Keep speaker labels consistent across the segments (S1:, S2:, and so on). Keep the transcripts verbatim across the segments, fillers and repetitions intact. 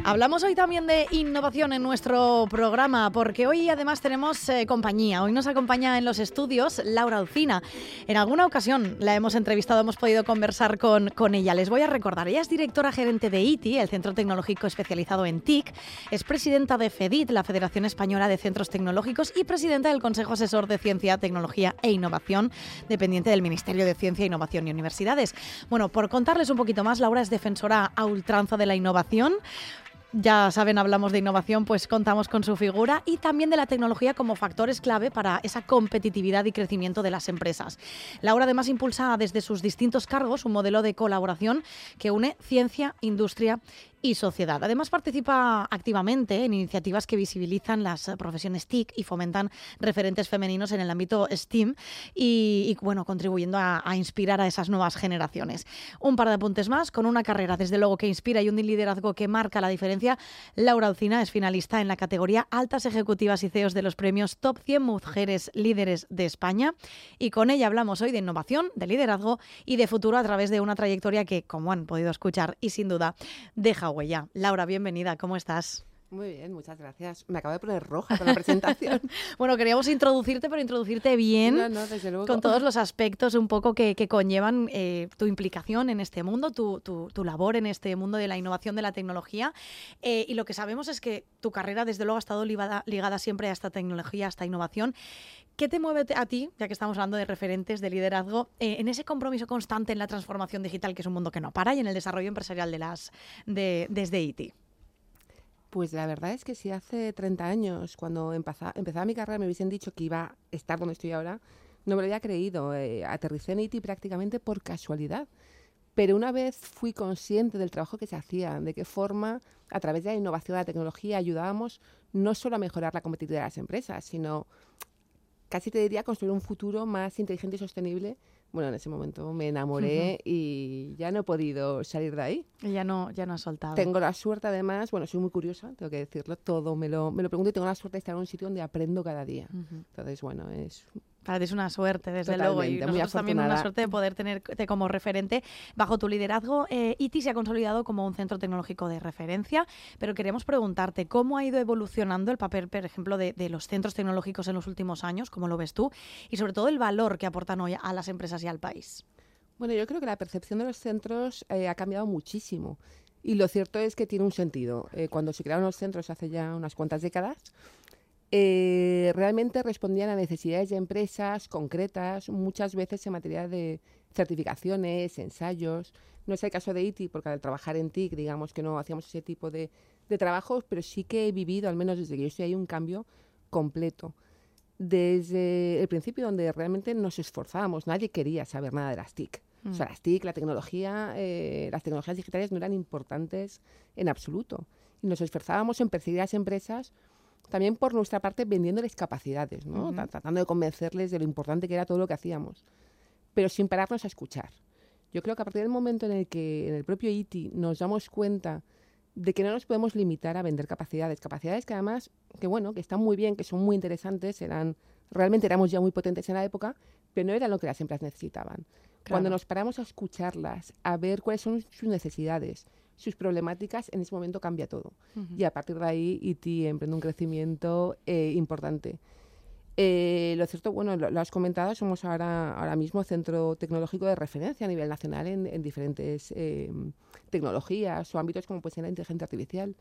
S1: Hablamos hoy también de innovación en nuestro programa, porque hoy además tenemos eh, compañía. Hoy nos acompaña en los estudios Laura Alcina. En alguna ocasión la hemos entrevistado, hemos podido conversar con, con ella. Les voy a recordar, ella es directora gerente de I T I, el Centro Tecnológico Especializado en T I C, es presidenta de FEDIT, la Federación Española de Centros Tecnológicos, y presidenta del Consejo Asesor de Ciencia, Tecnología e Innovación, dependiente del Ministerio de Ciencia, Innovación y Universidades. Bueno, por contarles un poquito más, Laura es defensora a ultranza de la innovación. Ya saben, hablamos de innovación, pues contamos con su figura, y también de la tecnología como factores clave para esa competitividad y crecimiento de las empresas. Laura además impulsa desde sus distintos cargos un modelo de colaboración que une ciencia, industria y sociedad. Además participa activamente en iniciativas que visibilizan las profesiones T I C y fomentan referentes femeninos en el ámbito STEAM y, y bueno, contribuyendo a, a inspirar a esas nuevas generaciones. Un par de apuntes más, con una carrera desde luego que inspira y un liderazgo que marca la diferencia. Laura Alcina es finalista en la categoría Altas Ejecutivas y C E Os de los premios Top cien Mujeres Líderes de España, y con ella hablamos hoy de innovación, de liderazgo y de futuro a través de una trayectoria que, como han podido escuchar y sin duda, deja huella. Laura, bienvenida, ¿cómo estás?
S2: Muy bien, muchas gracias. Me acabo de poner roja con la presentación.
S1: Bueno, queríamos introducirte, pero introducirte bien,
S2: no, no, desde luego,
S1: con todos los aspectos un poco que, que conllevan eh, tu implicación en este mundo, tu, tu, tu labor en este mundo de la innovación, de la tecnología. Eh, y lo que sabemos es que tu carrera, desde luego, ha estado ligada, ligada siempre a esta tecnología, a esta innovación. ¿Qué te mueve a ti, ya que estamos hablando de referentes, de liderazgo, eh, en ese compromiso constante en la transformación digital, que es un mundo que no para, y en el desarrollo empresarial de las de, desde I T I?
S2: Pues la verdad es que si hace treinta años, cuando empezaba, empezaba mi carrera, me hubiesen dicho que iba a estar donde estoy ahora, no me lo había creído. Eh, aterricé en I T I prácticamente por casualidad. Pero una vez fui consciente del trabajo que se hacía, de qué forma, a través de la innovación de la tecnología, ayudábamos no solo a mejorar la competitividad de las empresas, sino casi te diría construir un futuro más inteligente y sostenible. Bueno, en ese momento me enamoré uh-huh. y ya no he podido salir de ahí.
S1: Y ya no, ya no has soltado.
S2: Tengo la suerte, además, bueno, soy muy curiosa, tengo que decirlo, todo me lo, me lo pregunto, y tengo la suerte de estar en un sitio donde aprendo cada día. Uh-huh. Entonces, bueno, es...
S1: Para ti es una suerte, desde
S2: Totalmente,
S1: luego, y nosotros también una suerte de poder tenerte como referente. Bajo tu liderazgo, eh, I T I se ha consolidado como un centro tecnológico de referencia, pero queremos preguntarte cómo ha ido evolucionando el papel, por ejemplo, de, de los centros tecnológicos en los últimos años, cómo lo ves tú, y sobre todo el valor que aportan hoy a las empresas y al país.
S2: Bueno, yo creo que la percepción de los centros eh, ha cambiado muchísimo, y lo cierto es que tiene un sentido. Eh, cuando se crearon los centros hace ya unas cuantas décadas, Eh, realmente respondían a necesidades de empresas concretas, muchas veces en materia de certificaciones, ensayos. No es el caso de I T I, porque al trabajar en T I C, digamos que no hacíamos ese tipo de, de trabajos, pero sí que he vivido, al menos desde que yo estoy ahí, un cambio completo. Desde el principio, donde realmente nos esforzábamos, nadie quería saber nada de las T I C. Mm. O sea, las T I C, la tecnología, eh, las tecnologías digitales no eran importantes en absoluto. Y nos esforzábamos en perseguir a las empresas, también por nuestra parte vendiéndoles capacidades, ¿no? Uh-huh. Tratando de convencerles de lo importante que era todo lo que hacíamos, pero sin pararnos a escuchar. Yo creo que a partir del momento en el que en el propio I T I nos damos cuenta de que no nos podemos limitar a vender capacidades, capacidades que además, que bueno, que están muy bien, que son muy interesantes, eran, realmente éramos ya muy potentes en la época, pero no eran lo que las empresas necesitaban. Claro. Cuando nos paramos a escucharlas, a ver cuáles son sus necesidades, sus problemáticas, en ese momento cambia todo. Uh-huh. Y a partir de ahí I T I emprende un crecimiento eh, importante. Eh, lo cierto, bueno, lo, lo has comentado, somos ahora, ahora mismo centro tecnológico de referencia a nivel nacional en, en diferentes eh, tecnologías o ámbitos como puede ser la inteligencia artificial.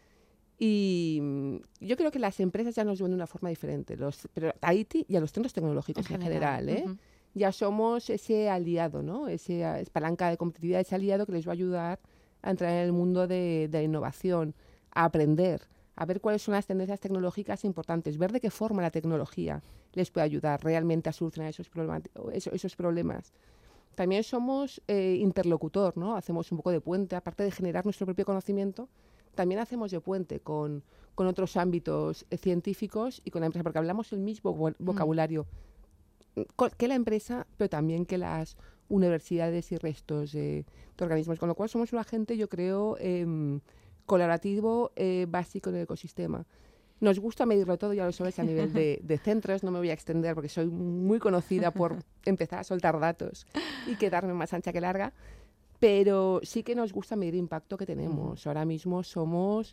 S2: Y yo creo que las empresas ya nos ven de una forma diferente, los, pero a I T I y a los centros tecnológicos en, en general, general ¿eh? Uh-huh. Ya somos ese aliado, ¿no? Ese, esa palanca de competitividad, ese aliado que les va a ayudar a entrar en el mundo de, de la innovación, a aprender, a ver cuáles son las tendencias tecnológicas importantes, ver de qué forma la tecnología les puede ayudar realmente a solucionar esos, esos, esos problemas. También somos eh, interlocutor, ¿no? Hacemos un poco de puente, aparte de generar nuestro propio conocimiento, también hacemos de puente con, con otros ámbitos eh, científicos y con la empresa, porque hablamos el mismo vocabulario mm. que la empresa, pero también que las universidades y restos de, de organismos, con lo cual somos un agente, yo creo, eh, colaborativo eh, básico en el ecosistema. Nos gusta medirlo todo, ya lo sabes, a nivel de, de centros, no me voy a extender porque soy muy conocida por empezar a soltar datos y quedarme más ancha que larga, pero sí que nos gusta medir el impacto que tenemos. Uh-huh. Ahora mismo somos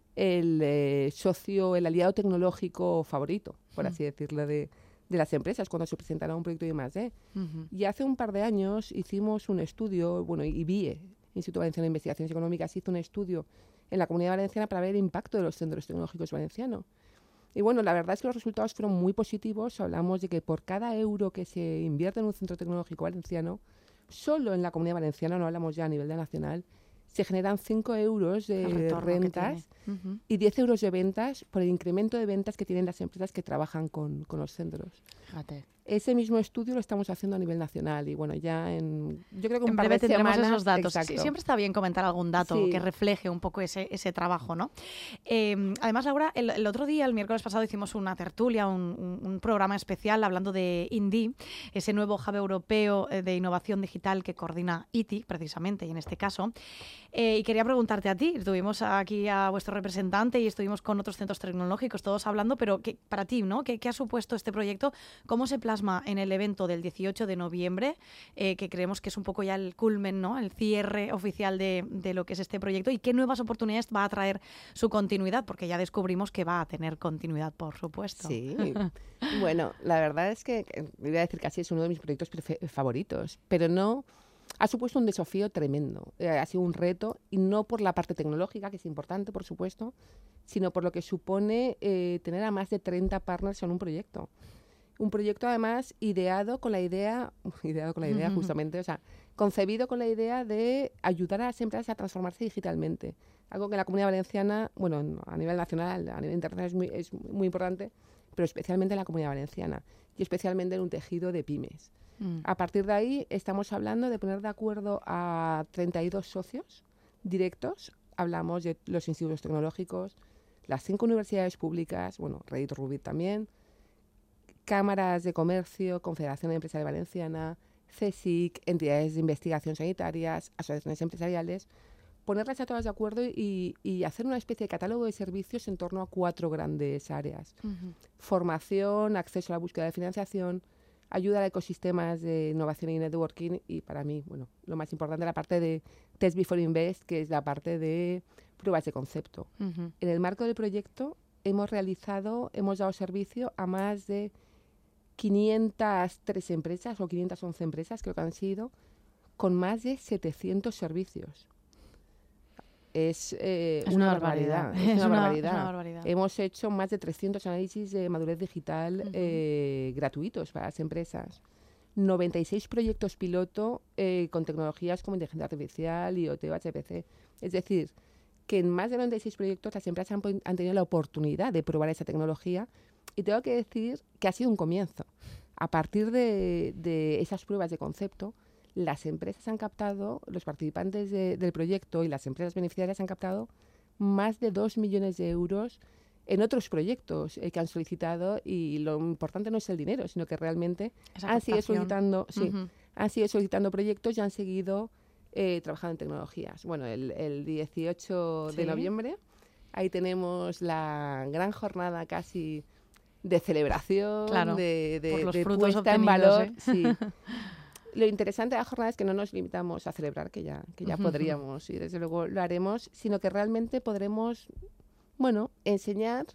S2: el eh, socio, el aliado tecnológico favorito, por uh-huh. así decirlo, de, de las empresas cuando se presentará un proyecto de I más D. Uh-huh. Y hace un par de años hicimos un estudio, bueno, I B I E, Instituto Valenciano de Investigaciones Económicas, hizo un estudio en la Comunidad Valenciana para ver el impacto de los centros tecnológicos valencianos. Y bueno, la verdad es que los resultados fueron muy positivos. Hablamos de que por cada euro que se invierte en un centro tecnológico valenciano, solo en la Comunidad Valenciana, no hablamos ya a nivel de nacional, se generan cinco euros de rentas uh-huh. y diez euros de ventas por el incremento de ventas que tienen las empresas que trabajan con, con los centros. Fíjate. Ese mismo estudio lo estamos haciendo a nivel nacional y bueno, ya en... Yo creo que un
S1: en
S2: par
S1: breve
S2: de
S1: tendremos
S2: semanas,
S1: esos datos.
S2: Sí,
S1: siempre está bien comentar algún dato
S2: sí.
S1: que refleje un poco ese, ese trabajo, ¿no? Eh, además, Laura, el, el otro día, el miércoles pasado, hicimos una tertulia, un, un, un programa especial hablando de INDI, ese nuevo hub europeo de innovación digital que coordina I T I, precisamente, y en este caso. Eh, y quería preguntarte a ti, tuvimos aquí a vuestro representante y estuvimos con otros centros tecnológicos, todos hablando, pero que, para ti, ¿no? ¿Qué, ¿Qué ha supuesto este proyecto? ¿Cómo se plasma en el evento del dieciocho de noviembre, eh, que creemos que es un poco ya el culmen, ¿no? El cierre oficial de, de lo que es este proyecto, y qué nuevas oportunidades va a traer su continuidad, porque ya descubrimos que va a tener continuidad, por supuesto.
S2: Sí, bueno, la verdad es que, voy a decir que así es uno de mis proyectos prefe- favoritos, pero no, ha supuesto un desafío tremendo, eh, ha sido un reto, y no por la parte tecnológica, que es importante, por supuesto, sino por lo que supone eh, tener a más de treinta partners en un proyecto. Un proyecto, además, ideado con la idea, ideado con la idea uh-huh. justamente, o sea, concebido con la idea de ayudar a las empresas a transformarse digitalmente. Algo que en la Comunidad Valenciana, bueno, a nivel nacional, a nivel internacional es muy, es muy importante, pero especialmente en la Comunidad Valenciana y especialmente en un tejido de pymes. Uh-huh. A partir de ahí estamos hablando de poner de acuerdo a treinta y dos socios directos. Hablamos de los institutos tecnológicos, las cinco universidades públicas, bueno, Reddit Rubik también, cámaras de comercio, Confederación Empresarial Valenciana, C S I C, entidades de investigación sanitarias, asociaciones empresariales, ponerlas a todas de acuerdo y, y hacer una especie de catálogo de servicios en torno a cuatro grandes áreas. Uh-huh. Formación, acceso a la búsqueda de financiación, ayuda a ecosistemas de innovación y networking y, para mí, bueno, lo más importante, la parte de Test Before Invest, que es la parte de pruebas de concepto. Uh-huh. En el marco del proyecto hemos realizado, hemos dado servicio a más de quinientas tres empresas o quinientas once empresas, creo que han sido, con más de setecientos servicios. Es, eh,
S1: es
S2: una,
S1: una
S2: barbaridad.
S1: barbaridad.
S2: Es,
S1: es,
S2: una
S1: una,
S2: barbaridad.
S1: es una barbaridad.
S2: Hemos hecho más de trescientos análisis de madurez digital uh-huh. eh, gratuitos para las empresas. noventa y seis proyectos piloto eh, con tecnologías como inteligencia artificial, I O T o H P C. Es decir, que en más de noventa y seis proyectos las empresas han, han tenido la oportunidad de probar esa tecnología. Y tengo que decir que ha sido un comienzo. A partir de, de esas pruebas de concepto, las empresas han captado, los participantes de, del proyecto y las empresas beneficiarias han captado más de dos millones de euros en otros proyectos eh, que han solicitado, y lo importante no es el dinero, sino que realmente han seguido solicitando, sí, uh-huh. han seguido solicitando proyectos y han seguido eh, trabajando en tecnologías. Bueno, el, el dieciocho ¿Sí? de noviembre, ahí tenemos la gran jornada casi de celebración,
S1: claro,
S2: de, de,
S1: por los
S2: de
S1: frutos
S2: puesta en valor.
S1: ¿eh?
S2: Sí. Lo interesante de la jornada es que no nos limitamos a celebrar, que ya, que ya podríamos, y desde luego lo haremos, sino que realmente podremos, bueno, enseñar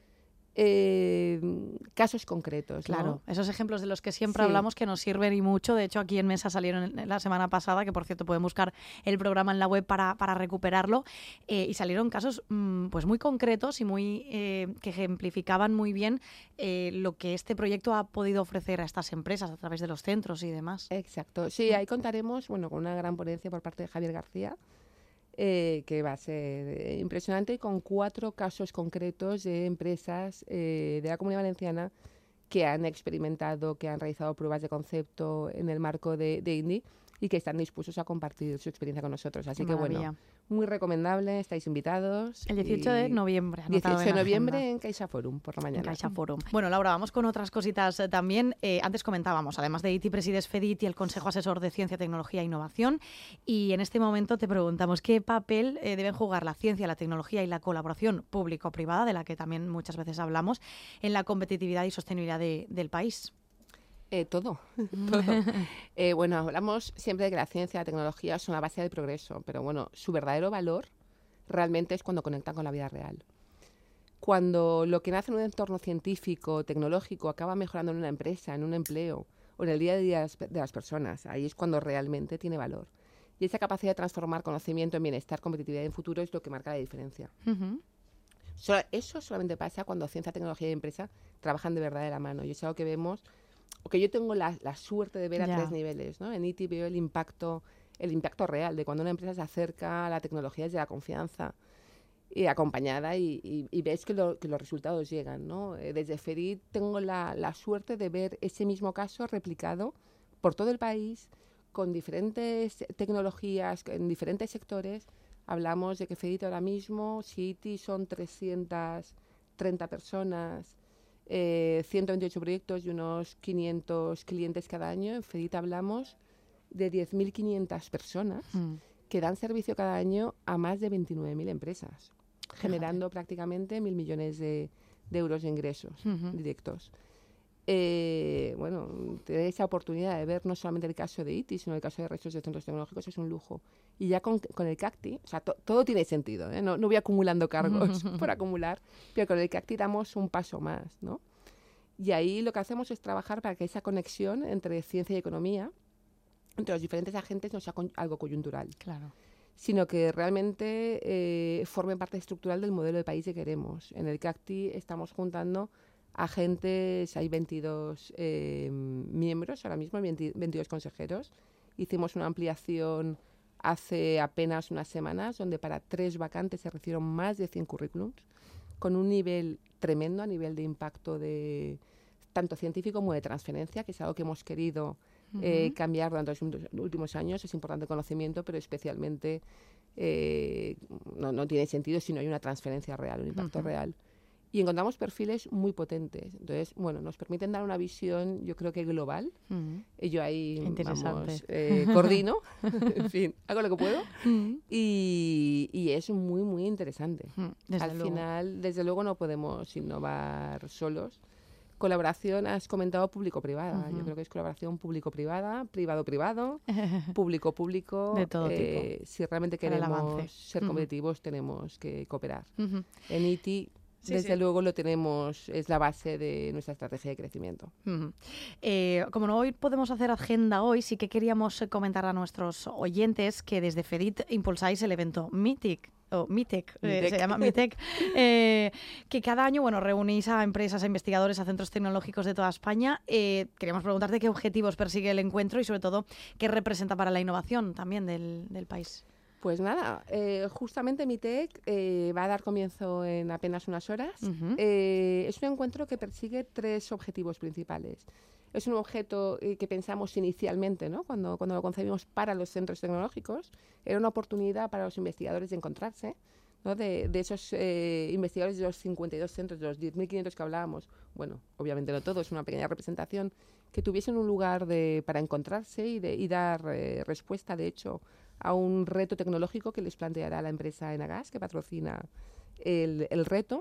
S2: eh, casos concretos.
S1: Claro,
S2: ¿no?
S1: Esos ejemplos de los que siempre
S2: sí.
S1: hablamos que nos sirven y mucho. De hecho, aquí en Mesa salieron la semana pasada, que por cierto pueden buscar el programa en la web para, para recuperarlo, eh, y salieron casos mmm, pues muy concretos y muy eh, que ejemplificaban muy bien eh, lo que este proyecto ha podido ofrecer a estas empresas a través de los centros y demás.
S2: Exacto. Sí, ahí contaremos, bueno, con una gran ponencia por parte de Javier García, Eh, que va a ser eh, impresionante, con cuatro casos concretos de empresas eh, de la Comunidad Valenciana que han experimentado, que han realizado pruebas de concepto en el marco de, de INDI y que están dispuestos a compartir su experiencia con nosotros. Así
S1: Maravilla.
S2: que bueno, muy recomendable, estáis invitados.
S1: El dieciocho de noviembre.
S2: dieciocho de noviembre
S1: agenda.
S2: En Caixa Forum, por la mañana.
S1: En Caixa Forum. Bueno, Laura, vamos con otras cositas eh, también. Eh, antes comentábamos, además de I T I, presides FEDIT y el Consejo Asesor de Ciencia, Tecnología e Innovación. Y en este momento te preguntamos qué papel eh, deben jugar la ciencia, la tecnología y la colaboración público-privada, de la que también muchas veces hablamos, en la competitividad y sostenibilidad de, del país.
S2: Eh, todo, todo. Eh, bueno, hablamos siempre de que la ciencia y la tecnología son la base del progreso, pero bueno, su verdadero valor realmente es cuando conectan con la vida real. Cuando lo que nace en un entorno científico, tecnológico, acaba mejorando en una empresa, en un empleo o en el día a día de las, de las personas, ahí es cuando realmente tiene valor. Y esa capacidad de transformar conocimiento en bienestar, competitividad y en futuro es lo que marca la diferencia.
S1: Uh-huh.
S2: So, eso solamente pasa cuando ciencia, tecnología y empresa trabajan de verdad de la mano. Y es algo que vemos, o que yo tengo la, la suerte de ver a
S1: Ya.
S2: tres niveles, ¿no? En I T I veo el impacto, el impacto real de cuando una empresa se acerca a la tecnología desde la confianza y acompañada y, y, y ves que, lo, que los resultados llegan, ¿no? Eh, desde Ferit tengo la, la suerte de ver ese mismo caso replicado por todo el país con diferentes tecnologías, en diferentes sectores. Hablamos de que Ferit ahora mismo, si I T I son trescientas treinta personas, eh, ciento veintiocho proyectos y unos quinientos clientes cada año. En Ferit hablamos de diez mil quinientas personas
S1: Mm.
S2: que dan servicio cada año a más de veintinueve mil empresas, generando prácticamente mil millones de, de euros de ingresos
S1: Uh-huh.
S2: directos. Eh, bueno, tener esa oportunidad de ver no solamente el caso de I T I, sino el caso de restos de centros tecnológicos es un lujo. Y ya con, con el CACTI, o sea, to, todo tiene sentido, ¿eh? no, no voy acumulando cargos por acumular, pero con el CACTI damos un paso más, ¿no? Y ahí lo que hacemos es trabajar para que esa conexión entre ciencia y economía, entre los diferentes agentes, no sea con, algo coyuntural.
S1: Claro.
S2: Sino que realmente eh, formen parte estructural del modelo de país que queremos. En el CACTI estamos juntando agentes, hay veintidós eh, miembros ahora mismo, veinte, veintidós consejeros. Hicimos una ampliación hace apenas unas semanas, donde para tres vacantes se recibieron más de cien currículums, con un nivel tremendo a nivel de impacto de tanto científico como de transferencia, que es algo que hemos querido eh,
S1: Uh-huh.
S2: cambiar durante los últimos años. Es importante conocimiento, pero especialmente eh, no, no tiene sentido si no hay una transferencia real, un impacto
S1: Uh-huh.
S2: real. Y encontramos perfiles muy potentes. Entonces, bueno, nos permiten dar una visión, yo creo que global.
S1: Uh-huh.
S2: Y yo ahí,
S1: Interesante.
S2: vamos, eh, coordino, en fin, hago lo que puedo.
S1: Uh-huh.
S2: Y, y es muy, muy interesante.
S1: Uh-huh. Desde
S2: Al
S1: luego.
S2: final, desde luego, no podemos innovar solos. Colaboración, has comentado público-privada.
S1: Uh-huh.
S2: Yo creo que es colaboración público-privada, privado-privado, público-público.
S1: De todo
S2: eh, Si realmente
S1: para el
S2: queremos
S1: avance.
S2: ser
S1: Uh-huh.
S2: competitivos, tenemos que cooperar.
S1: Uh-huh.
S2: En I T I,
S1: Sí,
S2: desde
S1: sí.
S2: luego, lo tenemos, es la base de nuestra estrategia de crecimiento.
S1: Uh-huh. Eh, como no hoy podemos hacer agenda hoy, sí que queríamos eh, comentar a nuestros oyentes que desde Ferit impulsáis el evento MITIC. O MITEC, eh,
S2: MITEC.
S1: se llama MITEC, eh, que cada año, bueno, reunís a empresas, a investigadores, a centros tecnológicos de toda España. Eh, queríamos preguntarte qué objetivos persigue el encuentro y, sobre todo, qué representa para la innovación también del, del país.
S2: Pues nada, eh, justamente MITEC eh, va a dar comienzo en apenas unas horas.
S1: Uh-huh.
S2: Eh, es un encuentro que persigue tres objetivos principales. Es un objeto eh, que pensamos inicialmente, ¿no? cuando, cuando lo concebimos para los centros tecnológicos. Era una oportunidad para los investigadores de encontrarse, ¿no? de, de esos eh, investigadores de los cincuenta y dos centros, de los diez mil quinientos que hablábamos. Bueno, obviamente no todos, una pequeña representación, que tuviesen un lugar de, para encontrarse y, de, y dar eh, respuesta, de hecho, a un reto tecnológico que les planteará la empresa Enagas, que patrocina el, el reto.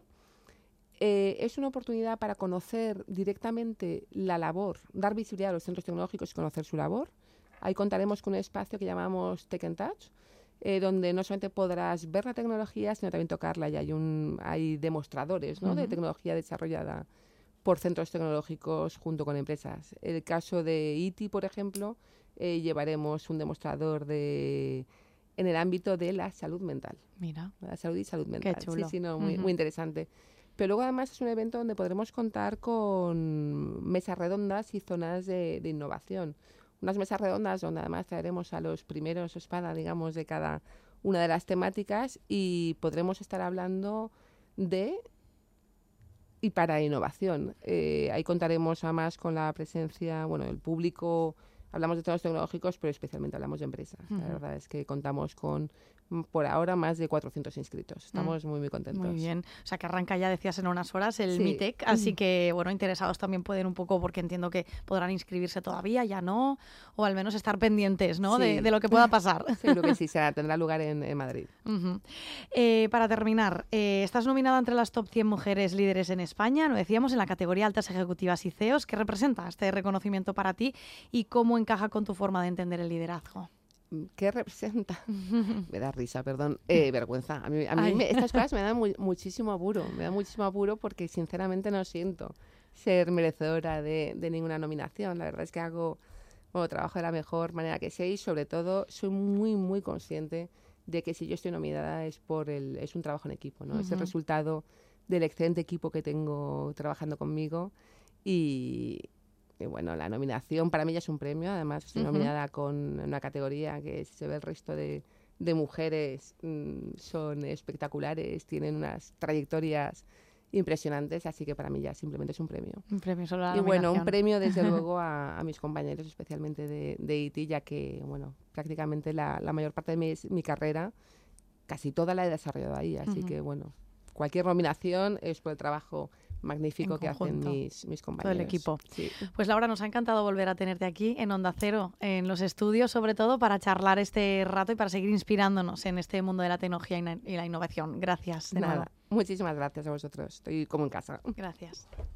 S2: Eh, es una oportunidad para conocer directamente la labor, dar visibilidad a los centros tecnológicos y conocer su labor. Ahí contaremos con un espacio que llamamos Tech and Touch, eh, donde no solamente podrás ver la tecnología, sino también tocarla. Y hay, un, hay demostradores, ¿no? Uh-huh. de tecnología desarrollada por centros tecnológicos junto con empresas. El caso de I T I, por ejemplo, eh, llevaremos un demostrador de... en el ámbito de la salud mental.
S1: Mira.
S2: La salud y salud mental.
S1: Qué chulo.
S2: Sí, sí, no, muy,
S1: uh-huh.
S2: muy interesante. Pero luego además es un evento donde podremos contar con mesas redondas y zonas de, de innovación. Unas mesas redondas donde además traeremos a los primeros espada, digamos, de cada una de las temáticas y podremos estar hablando de y para innovación. Eh, ahí contaremos además con la presencia, bueno, el público hablamos de centros tecnológicos, pero especialmente hablamos de empresas.
S1: Uh-huh.
S2: La verdad es que contamos con, por ahora, más de cuatrocientos inscritos. Estamos uh-huh. muy, muy contentos.
S1: Muy bien. O sea, que arranca ya, decías, en unas horas el
S2: sí.
S1: MITEC, así que, bueno, interesados también pueden un poco, porque entiendo que podrán inscribirse todavía, ya no, o al menos estar pendientes, ¿no?,
S2: sí.
S1: de, de lo que pueda pasar.
S2: Seguro que sí, será, tendrá lugar en, en Madrid.
S1: Uh-huh. Eh, para terminar, eh, estás nominada entre las top cien mujeres líderes en España, lo decíamos, en la categoría altas ejecutivas y C E Os. ¿Qué representa este reconocimiento para ti y cómo encaja con tu forma de entender el liderazgo?
S2: ¿Qué representa? Me da risa, perdón, eh, vergüenza. A mí, a mí me, estas cosas me dan muy, muchísimo apuro, me da muchísimo apuro porque sinceramente no siento ser merecedora de, de ninguna nominación. La verdad es que hago, bueno, trabajo de la mejor manera que sé y sobre todo soy muy, muy consciente de que si yo estoy nominada es por el, es un trabajo en equipo, ¿no? Uh-huh. Es el resultado del excelente equipo que tengo trabajando conmigo y... Y bueno, la nominación para mí ya es un premio. Además, estoy uh-huh. nominada con una categoría que, si se ve el resto de, de mujeres, mmm, son espectaculares, tienen unas trayectorias impresionantes, así que para mí ya simplemente es un premio.
S1: Un premio solo la
S2: Y
S1: nominación.
S2: bueno, un premio desde luego a, a mis compañeros, especialmente de, de I T I, ya que, bueno, prácticamente la, la mayor parte de mi, mi carrera, casi toda la he desarrollado ahí, así uh-huh. que bueno, cualquier nominación es por el trabajo magnífico que hacen mis, mis compañeros.
S1: Todo el equipo.
S2: Sí.
S1: Pues Laura, nos ha encantado volver a tenerte aquí en Onda Cero, en los estudios, sobre todo para charlar este rato y para seguir inspirándonos en este mundo de la tecnología y la innovación. Gracias. De
S2: Nada,
S1: nuevo.
S2: Muchísimas gracias a vosotros. Estoy como en casa.
S1: Gracias.